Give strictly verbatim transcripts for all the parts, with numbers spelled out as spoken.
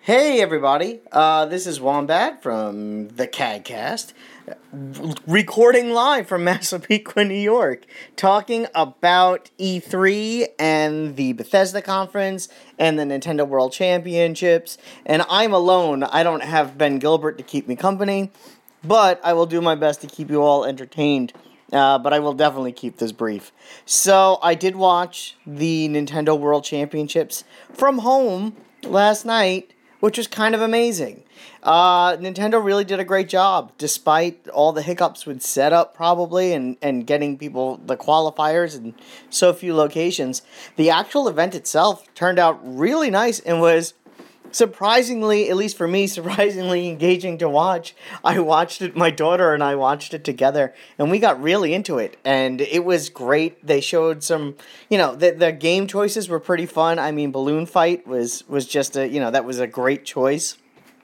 Hey everybody, uh, this is Wombat from the CADcast, recording live from Massapequa, New York, talking about E three and the Bethesda conference and the Nintendo World Championships, and I'm alone. I don't have Ben Gilbert to keep me company, but I will do my best to keep you all entertained. Uh, but I will definitely keep this brief. So, I did watch the Nintendo World Championships from home last night, which was kind of amazing. Uh, Nintendo really did a great job, despite all the hiccups with setup, probably, and, and getting people the qualifiers in so few locations. The actual event itself turned out really nice and was surprisingly, at least for me, surprisingly engaging to watch. I watched it, my daughter and I watched it together, and we got really into it, and it was great. They showed some, you know, the, the game choices were pretty fun. I mean, Balloon Fight was, was just a, you know, that was a great choice.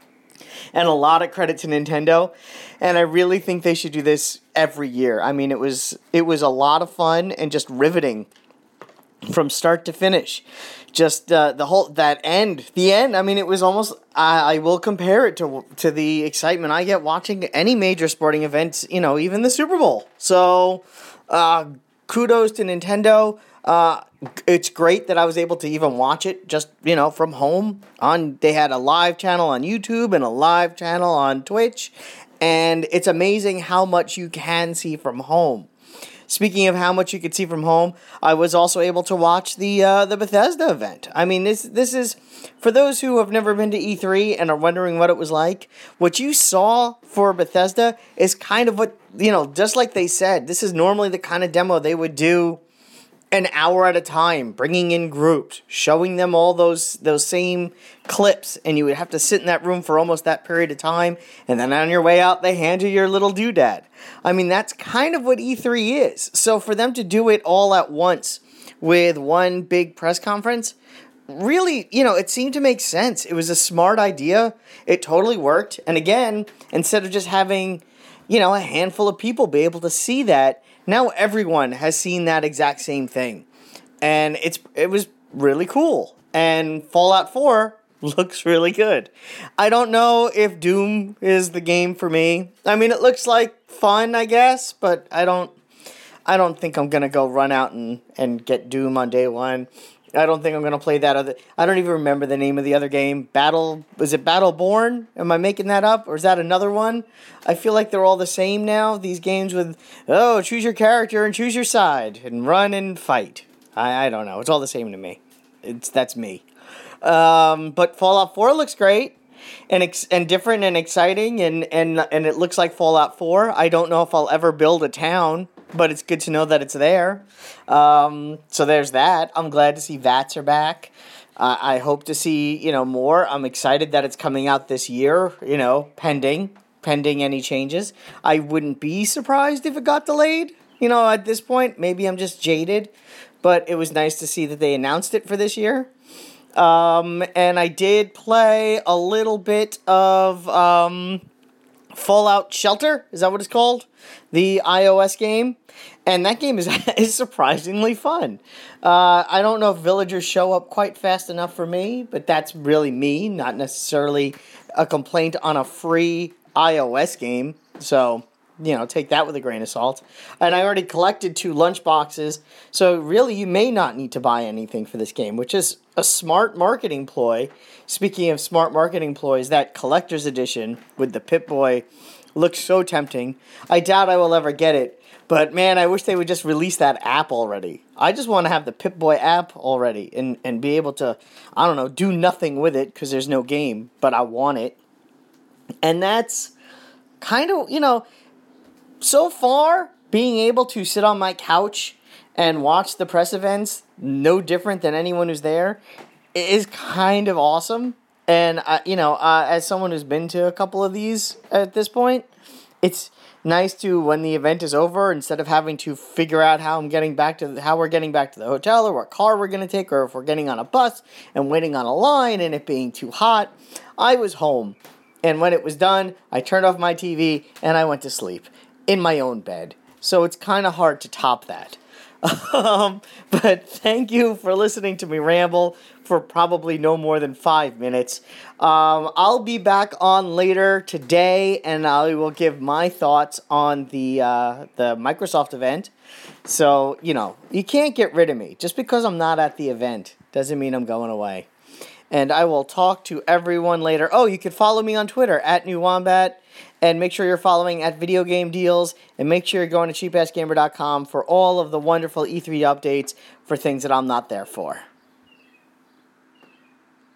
And a lot of credit to Nintendo, and I really think they should do this every year. I mean, it was it was a lot of fun and just riveting from start to finish. Just uh, the whole, that end, the end, I mean, it was almost, I, I will compare it to to the excitement I get watching any major sporting events, you know, even the Super Bowl. So, uh, kudos to Nintendo. Uh, it's great that I was able to even watch it just, you know, from home. On They had a live channel on YouTube and a live channel on Twitch, and it's amazing how much you can see from home. Speaking of how much you could see from home, I was also able to watch the uh, the Bethesda event. I mean, this this is, for those who have never been to E three and are wondering what it was like, what you saw for Bethesda is kind of what, you know, just like they said, this is normally the kind of demo they would do an hour at a time, bringing in groups, showing them all those those same clips, and you would have to sit in that room for almost that period of time, and then on your way out, they hand you your little doodad. I mean, that's kind of what E three is. So for them to do it all at once with one big press conference, really, you know, it seemed to make sense. It was a smart idea. It totally worked. And again, instead of just having, you know, a handful of people be able to see that, now everyone has seen that exact same thing. And it's it was really cool. And Fallout four looks really good. I don't know if Doom is the game for me. I mean, it looks like fun, I guess, but I don't I don't think I'm going to go run out and, and get Doom on day one. I don't think I'm going to play that other... I don't even remember the name of the other game. Battle... Was it Battleborn? Am I making that up? Or is that another one? I feel like they're all the same now. These games with, oh, choose your character and choose your side. And run and fight. I, I don't know. It's all the same to me. It's That's me. Um, but Fallout four looks great. And ex- and different and exciting. And, and, and it looks like Fallout four. I don't know if I'll ever build a town, but it's good to know that it's there. Um, so there's that. I'm glad to see V A T S are back. Uh, I hope to see, you know, more. I'm excited that it's coming out this year, you know, pending, pending any changes. I wouldn't be surprised if it got delayed, you know, at this point. Maybe I'm just jaded, but it was nice to see that they announced it for this year. Um, and I did play a little bit of, um... Fallout Shelter, is that what it's called? The iOS game. And that game is, is surprisingly fun. Uh, I don't know if villagers show up quite fast enough for me, but that's really me, not necessarily a complaint on a free iOS game. So, you know, take that with a grain of salt. And I already collected two lunchboxes, so really you may not need to buy anything for this game, which is a smart marketing ploy. Speaking of smart marketing ploys, that collector's edition with the Pip-Boy looks so tempting. I doubt I will ever get it, but man, I wish they would just release that app already. I just want to have the Pip-Boy app already and, and be able to, I don't know, do nothing with it because there's no game, but I want it. And that's kind of, you know, so far, being able to sit on my couch and watch the press events, no different than anyone who's there, is kind of awesome. And, uh, you know, uh, as someone who's been to a couple of these at this point, it's nice to, when the event is over, instead of having to figure out how I'm getting back to the, how we're getting back to the hotel, or what car we're going to take, or if we're getting on a bus and waiting on a line and it being too hot, I was home. And when it was done, I turned off my T V and I went to sleep in my own bed. So it's kind of hard to top that. Um, but thank you for listening to me ramble for probably no more than five minutes. Um, I'll be back on later today, and I will give my thoughts on the uh, the Microsoft event. So, you know, you can't get rid of me. Just because I'm not at the event doesn't mean I'm going away. And I will talk to everyone later. Oh, you can follow me on Twitter, at New Wombat. And make sure you're following at Video Game Deals. And make sure you're going to cheap ass gamer dot com for all of the wonderful E three updates for things that I'm not there for.